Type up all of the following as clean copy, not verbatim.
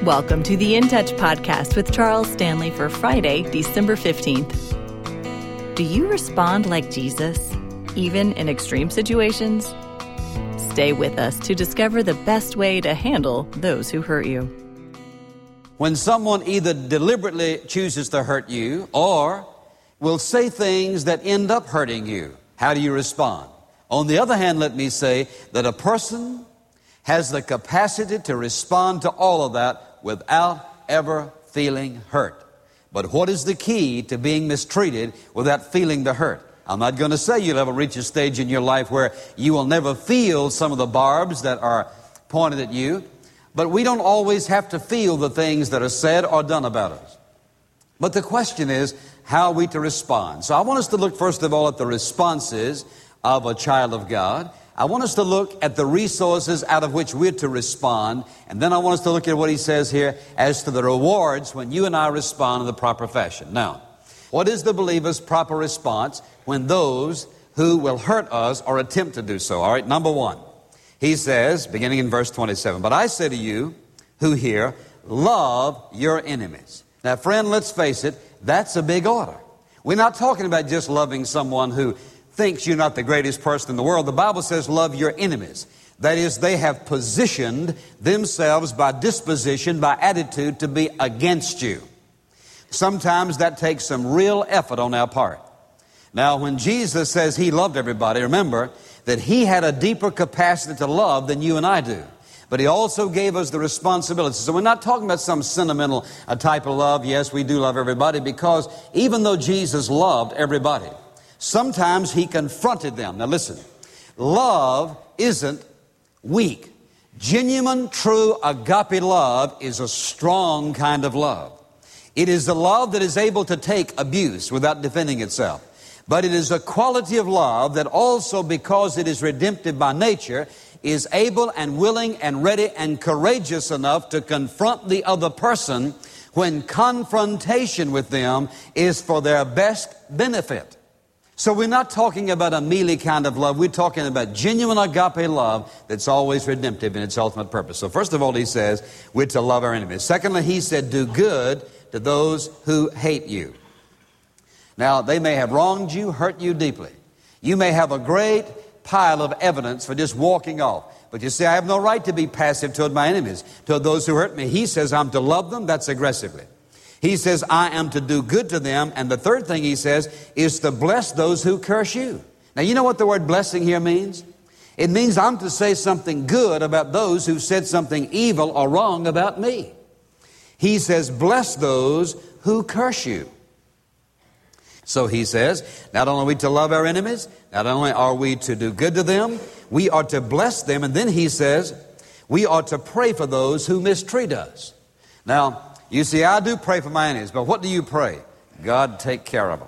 Welcome to the In Touch podcast with Charles Stanley for Friday, December 15th. Do you respond like Jesus, even in extreme situations? Stay with us to discover the best way to handle those who hurt you. When someone either deliberately chooses to hurt you or will say things that end up hurting you, how do you respond? On the other hand, let me say that a person has the capacity to respond to all of that without ever feeling hurt. But what is the key to being mistreated without feeling the hurt? I'm not going to say you'll ever reach a stage in your life where you will never feel some of the barbs that are pointed at you, but we don't always have to feel the things that are said or done about us. But the question is, how are we to respond? So I want us to look first of all at the responses of a child of God. I want us to look at the resources out of which we're to respond, and then I want us to look at what he says here as to the rewards when you and I respond in the proper fashion. Now, what is the believer's proper response when those who will hurt us or attempt to do so? All right, number one, he says, beginning in verse 27, "But I say to you who hear, love your enemies." Now, friend, let's face it, that's a big order. We're not talking about just loving someone who thinks you're not the greatest person in the world. The Bible says love your enemies. That is, they have positioned themselves by disposition, by attitude, to be against you. Sometimes that takes some real effort on our part. Now, when Jesus says he loved everybody, remember that he had a deeper capacity to love than you and I do. But he also gave us the responsibility. So we're not talking about some sentimental type of love. Yes, we do love everybody, because even though Jesus loved everybody, sometimes he confronted them. Now listen, love isn't weak. Genuine, true, agape love is a strong kind of love. It is the love that is able to take abuse without defending itself. But it is a quality of love that also, because it is redemptive by nature, is able and willing and ready and courageous enough to confront the other person when confrontation with them is for their best benefit. So we're not talking about a mealy kind of love. We're talking about genuine agape love that's always redemptive in its ultimate purpose. So first of all, he says we're to love our enemies. Secondly, he said do good to those who hate you. Now, they may have wronged you, hurt you deeply. You may have a great pile of evidence for just walking off. But you say, I have no right to be passive toward my enemies, toward those who hurt me. He says I'm to love them. That's aggressively. He says, I am to do good to them. And the third thing he says is to bless those who curse you. Now, you know what the word blessing here means? It means I'm to say something good about those who said something evil or wrong about me. He says, bless those who curse you. So he says, not only are we to love our enemies, not only are we to do good to them, we are to bless them. And then he says, we are to pray for those who mistreat us. Now, you see, I do pray for my enemies, but what do you pray? God, take care of them.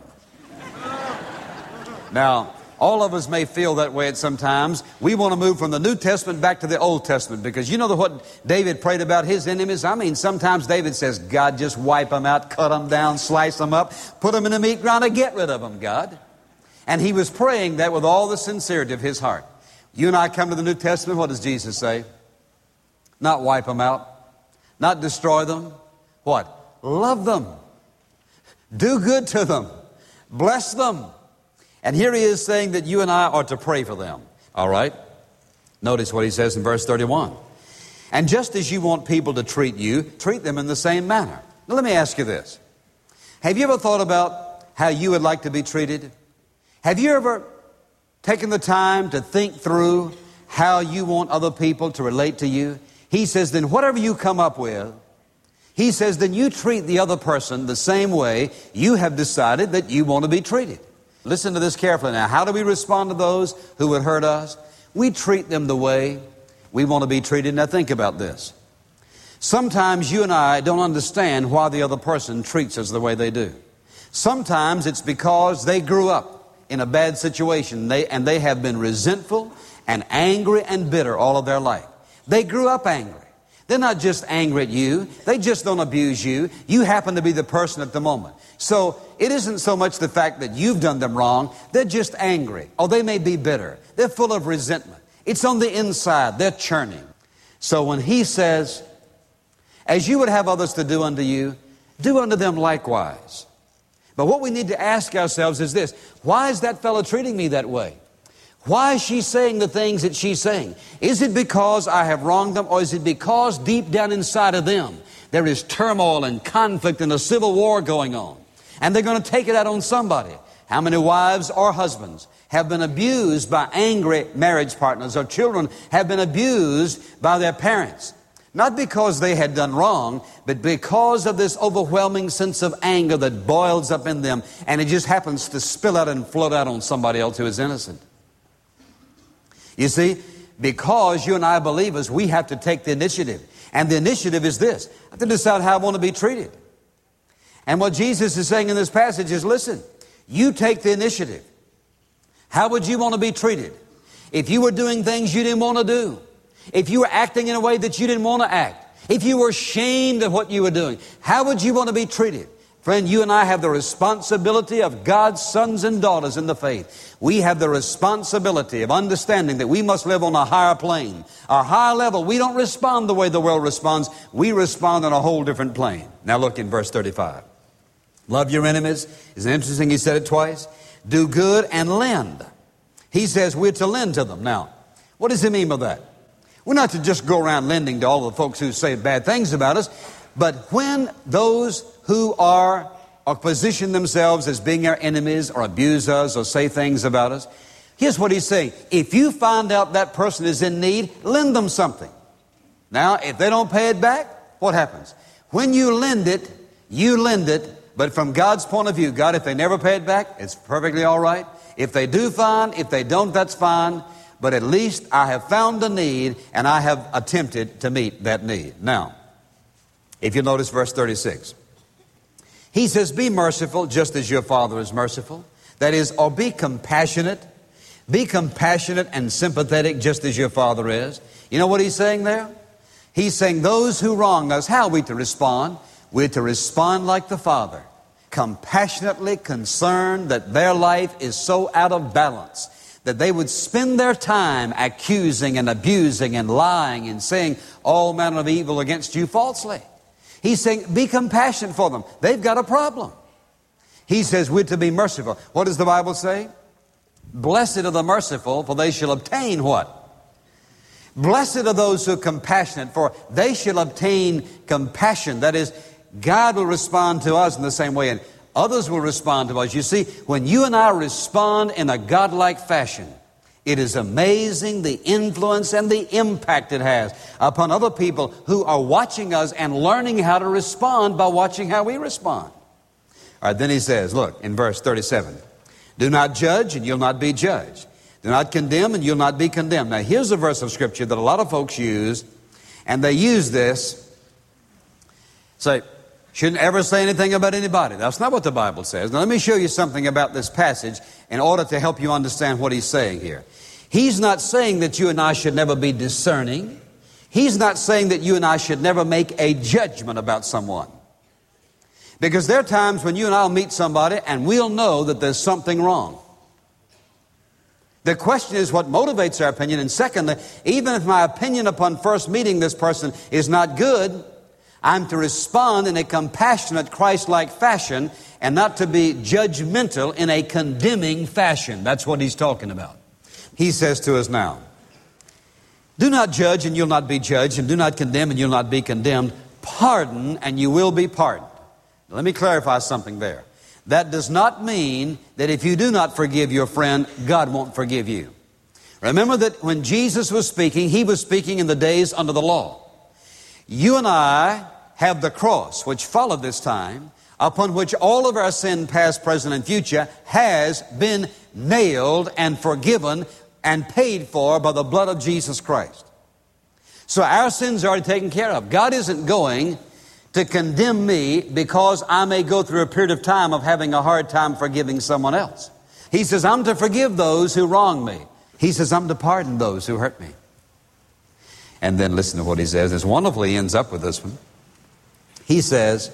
Now, all of us may feel that way at some times. We want to move from the New Testament back to the Old Testament, because you know what David prayed about his enemies? I mean, sometimes David says, God, just wipe them out, cut them down, slice them up, put them in a meat grinder, get rid of them, God. And he was praying that with all the sincerity of his heart. You and I come to the New Testament, what does Jesus say? Not wipe them out, not destroy them. What? Love them. Do good to them. Bless them. And here he is saying that you and I are to pray for them. All right? Notice what he says in verse 31. And just as you want people to treat you, treat them in the same manner. Now let me ask you this. Have you ever thought about how you would like to be treated? Have you ever taken the time to think through how you want other people to relate to you? He says, then whatever you come up with, he says, then you treat the other person the same way you have decided that you want to be treated. Listen to this carefully now. How do we respond to those who would hurt us? We treat them the way we want to be treated. Now think about this. Sometimes you and I don't understand why the other person treats us the way they do. Sometimes it's because they grew up in a bad situation and they have been resentful and angry and bitter all of their life. They grew up angry. They're not just angry at you. They just don't abuse you. You happen to be the person at the moment. So it isn't so much the fact that you've done them wrong. They're just angry. Or they may be bitter. They're full of resentment. It's on the inside. They're churning. So when he says, As you would have others to do unto you, do unto them likewise. But what we need to ask ourselves is this: why is that fellow treating me that way? Why is she saying the things that she's saying? Is it because I have wronged them, or is it because deep down inside of them there is turmoil and conflict and a civil war going on? And they're going to take it out on somebody. How many wives or husbands have been abused by angry marriage partners, or children have been abused by their parents? Not because they had done wrong, but because of this overwhelming sense of anger that boils up in them, and it just happens to spill out and float out on somebody else who is innocent. You see, because you and I believers, we have to take the initiative. And the initiative is this: I have to decide how I want to be treated. And what Jesus is saying in this passage is, listen, you take the initiative. How would you want to be treated? If you were doing things you didn't want to do, if you were acting in a way that you didn't want to act, if you were ashamed of what you were doing, how would you want to be treated? Friend, you and I have the responsibility of God's sons and daughters in the faith. We have the responsibility of understanding that we must live on a higher plane, a higher level. We don't respond the way the world responds. We respond on a whole different plane. Now look in verse 35. Love your enemies. Isn't it interesting he said it twice? Do good and lend. He says we're to lend to them. Now, what does he mean by that? We're not to just go around lending to all the folks who say bad things about us, but when those who are or position themselves as being our enemies or abuse us or say things about us, here's what he's saying. If you find out that person is in need, lend them something. Now, if they don't pay it back, what happens? When you lend it, but from God's point of view, God, if they never pay it back, it's perfectly all right. If they do, fine. If they don't, that's fine. But at least I have found a need, and I have attempted to meet that need. Now, if you notice verse 36, he says, be merciful just as your Father is merciful. That is, or be compassionate. Be compassionate and sympathetic just as your Father is. You know what he's saying there? He's saying those who wrong us, how are we to respond? We're to respond like the Father, compassionately concerned that their life is so out of balance that they would spend their time accusing and abusing and lying and saying all manner of evil against you falsely. He's saying, be compassionate for them. They've got a problem. He says we're to be merciful. What does the Bible say? Blessed are the merciful, for they shall obtain what? Blessed are those who are compassionate, for they shall obtain compassion. That is, God will respond to us in the same way, and others will respond to us. You see, when you and I respond in a godlike fashion, it is amazing the influence and the impact it has upon other people who are watching us and learning how to respond by watching how we respond. All right, then he says, look, in verse 37, do not judge and you'll not be judged. Do not condemn and you'll not be condemned. Now, here's a verse of Scripture that a lot of folks use, and they use this, say, shouldn't ever say anything about anybody. That's not what the Bible says. Now, let me show you something about this passage in order to help you understand what he's saying here. He's not saying that you and I should never be discerning. He's not saying that you and I should never make a judgment about someone. Because there are times when you and I will meet somebody and we'll know that there's something wrong. The question is what motivates our opinion. And secondly, even if my opinion upon first meeting this person is not good, I'm to respond in a compassionate, Christ-like fashion and not to be judgmental in a condemning fashion. That's what he's talking about. He says to us now, do not judge and you'll not be judged, and do not condemn and you'll not be condemned. Pardon and you will be pardoned. Now, let me clarify something there. That does not mean that if you do not forgive your friend, God won't forgive you. Remember that when Jesus was speaking, he was speaking in the days under the law. You and I have the cross, which followed this time, upon which all of our sin, past, present, and future, has been nailed and forgiven and paid for by the blood of Jesus Christ. So our sins are already taken care of. God isn't going to condemn me because I may go through a period of time of having a hard time forgiving someone else. He says, I'm to forgive those who wrong me. He says, I'm to pardon those who hurt me. And then listen to what he says. It's wonderful he ends up with this one. He says,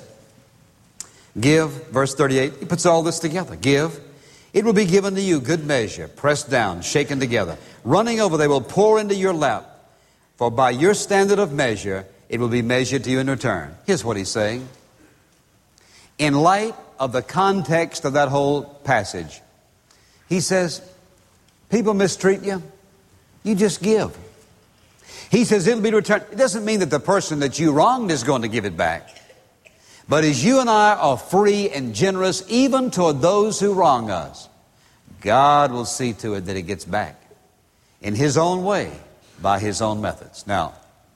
give, verse 38, he puts all this together. Give, it will be given to you, good measure, pressed down, shaken together. Running over, they will pour into your lap. For by your standard of measure, it will be measured to you in return. Here's what he's saying. In light of the context of that whole passage, he says, people mistreat you, you just give. He says it'll be returned. It doesn't mean that the person that you wronged is going to give it back. But as you and I are free and generous, even toward those who wrong us, God will see to it that it gets back in His own way, by His own methods. Now,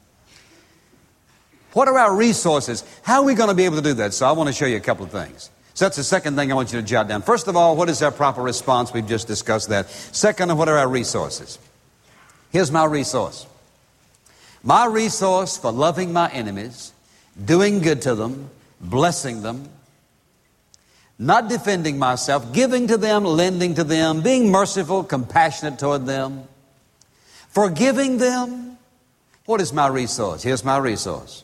what are our resources? How are we going to be able to do that? So I want to show you a couple of things. So that's the second thing I want you to jot down. First of all, what is our proper response? We've just discussed that. Second, what are our resources? Here's my resource. My resource for loving my enemies, doing good to them, blessing them, not defending myself, giving to them, lending to them, being merciful, compassionate toward them, forgiving them. What is my resource? Here's my resource.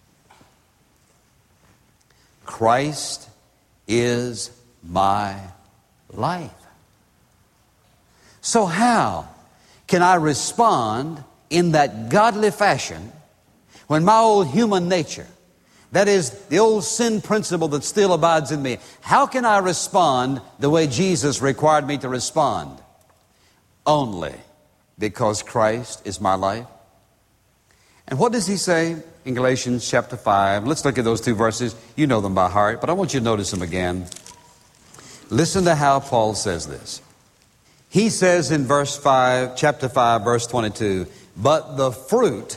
Christ is my life. So how can I respond in that godly fashion when my old human nature, that is the old sin principle that still abides in me, how can I respond the way Jesus required me to respond? Only because Christ is my life. And what does he say in Galatians chapter 5? Let's look at those two verses. You know them by heart, but I want you to notice them again. Listen to how Paul says this. He says in chapter 5, verse 22, but the fruit,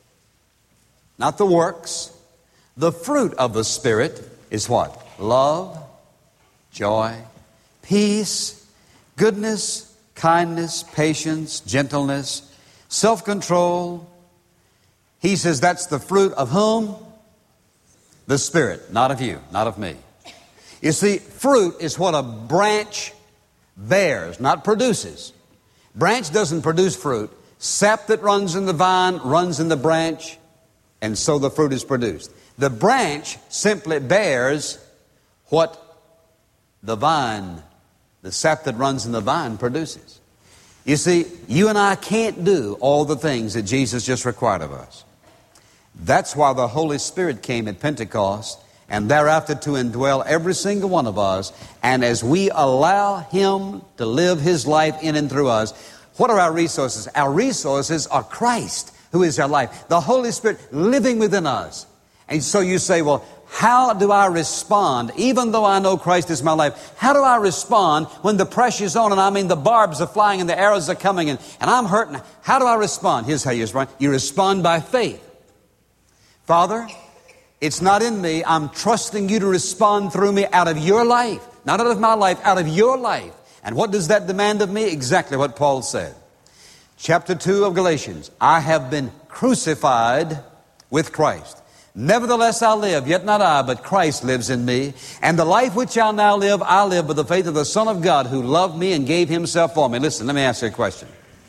not the works, the fruit of the Spirit is what? Love, joy, peace, goodness, kindness, patience, gentleness, self-control. He says that's the fruit of whom? The Spirit, not of you, not of me. You see, fruit is what a branch bears, not produces. Branch doesn't produce fruit. Sap that runs in the vine runs in the branch, and so the fruit is produced. The branch simply bears what the vine, the sap that runs in the vine produces. You see, you and I can't do all the things that Jesus just required of us. That's why the Holy Spirit came at Pentecost and thereafter to indwell every single one of us. And as we allow Him to live His life in and through us, what are our resources? Our resources are Christ, who is our life. The Holy Spirit living within us. And so you say, well, how do I respond? Even though I know Christ is my life, how do I respond when the pressure's on and the barbs are flying and the arrows are coming and I'm hurting? How do I respond? Here's how you respond. You respond by faith. Father, it's not in me. I'm trusting you to respond through me out of your life. Not out of my life, out of your life. And what does that demand of me? Exactly what Paul said. Chapter 2 of Galatians. I have been crucified with Christ. Nevertheless I live, yet not I, but Christ lives in me. And the life which I now live, I live by the faith of the Son of God who loved me and gave Himself for me. Listen, let me ask you a question.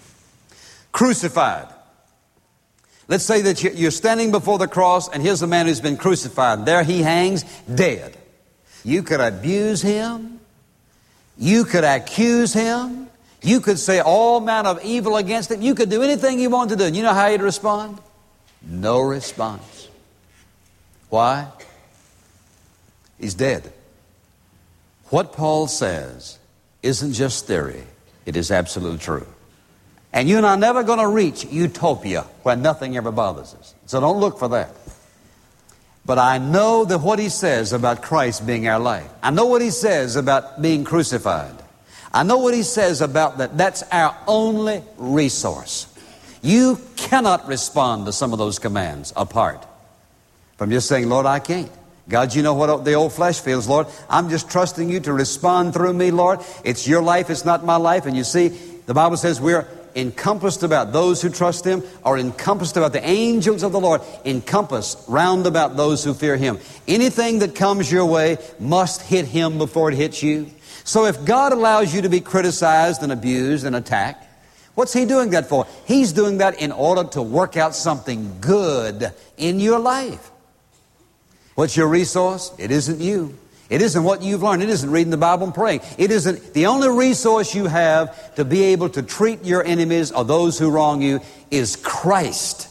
Crucified. Let's say that you're standing before the cross and here's a man who's been crucified. There he hangs dead. You could abuse him. You could accuse him. You could say all manner of evil against him. You could do anything you wanted to do. And you know how he'd respond? No response. Why? He's dead. What Paul says isn't just theory. It is absolutely true. And you and I are never going to reach utopia where nothing ever bothers us. So don't look for that. But I know that what he says about Christ being our life. I know what he says about being crucified. I know what he says about that. That's our only resource. You cannot respond to some of those commands apart from just saying, Lord, I can't. God, you know what the old flesh feels, Lord. I'm just trusting you to respond through me, Lord. It's your life, it's not my life. And you see, the Bible says we're encompassed about those who trust Him, are encompassed about the angels of the Lord, encompassed round about those who fear Him. Anything that comes your way must hit Him before it hits you. So if God allows you to be criticized and abused and attacked, what's He doing that for? He's doing that in order to work out something good in your life. What's your resource? It isn't you. It isn't what you've learned. It isn't reading the Bible and praying. It isn't. The only resource you have to be able to treat your enemies or those who wrong you is Christ.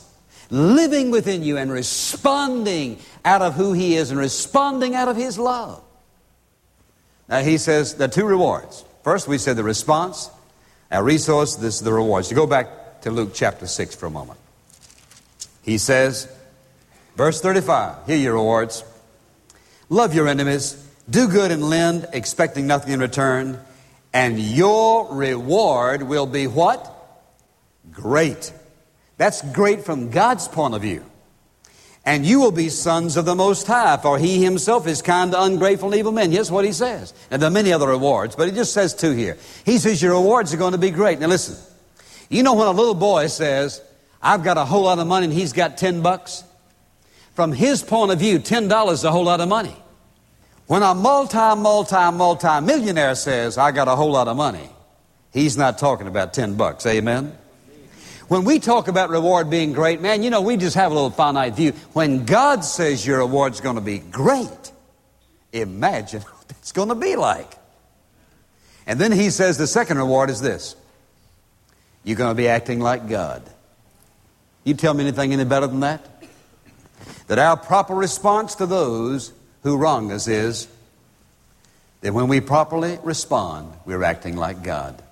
living within you and responding out of who He is and responding out of His love. Now He says there are two rewards. First we said the response. Our resource, this is the rewards. You go back to Luke chapter 6 for a moment. He says, verse 35, here are your rewards. Love your enemies, do good and lend, expecting nothing in return, and your reward will be what? Great. That's great from God's point of view. And you will be sons of the Most High, for He Himself is kind to ungrateful and evil men. Here's what He says. And there are many other rewards, but He just says two here. He says your rewards are going to be great. Now listen, you know when a little boy says, I've got a whole lot of money and he's got $10? From his point of view, $10 is a whole lot of money. When a multi-millionaire says, I got a whole lot of money, he's not talking about $10. Amen? When we talk about reward being great, man, you know, we just have a little finite view. When God says your reward's going to be great, imagine what it's going to be like. And then He says the second reward is this. You're going to be acting like God. You tell me anything any better than that? That our proper response to those who wrong us is that when we properly respond, we're acting like God.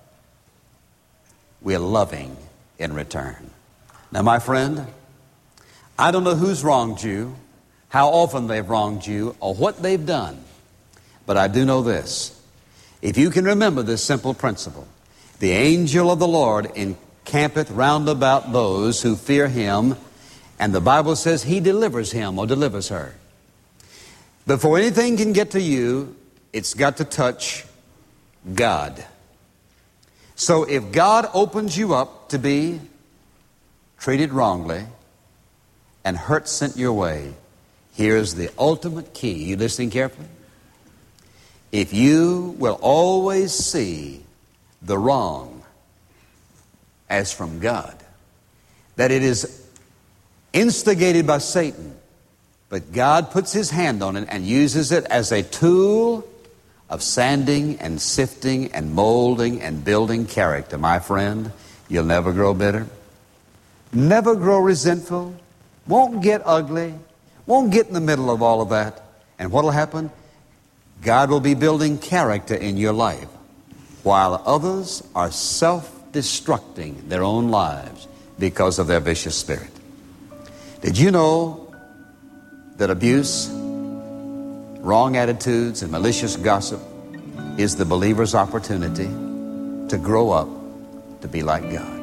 We're loving in return. Now, my friend, I don't know who's wronged you, how often they've wronged you, or what they've done, but I do know this. If you can remember this simple principle, the angel of the Lord encampeth round about those who fear Him, and the Bible says He delivers him or delivers her. Before anything can get to you, it's got to touch God. So if God opens you up to be treated wrongly and hurt sent your way, here's the ultimate key. You listening carefully? If you will always see the wrong as from God, that it is instigated by Satan, but God puts His hand on it and uses it as a tool of sanding and sifting and molding and building character. My friend, you'll never grow bitter, never grow resentful, won't get ugly, won't get in the middle of all of that. And what will happen? God will be building character in your life while others are self-destructing their own lives because of their vicious spirit. Did you know that abuse, wrong attitudes, and malicious gossip is the believer's opportunity to grow up to be like God?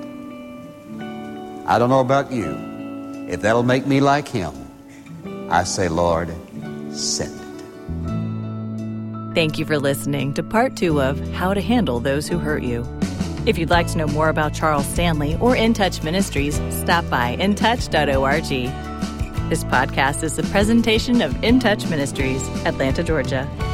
I don't know about you. If that'll make me like Him, I say, Lord, send it. Thank you for listening to part 2 of How to Handle Those Who Hurt You. If you'd like to know more about Charles Stanley or In Touch Ministries, stop by intouch.org. This podcast is a presentation of In Touch Ministries, Atlanta, Georgia.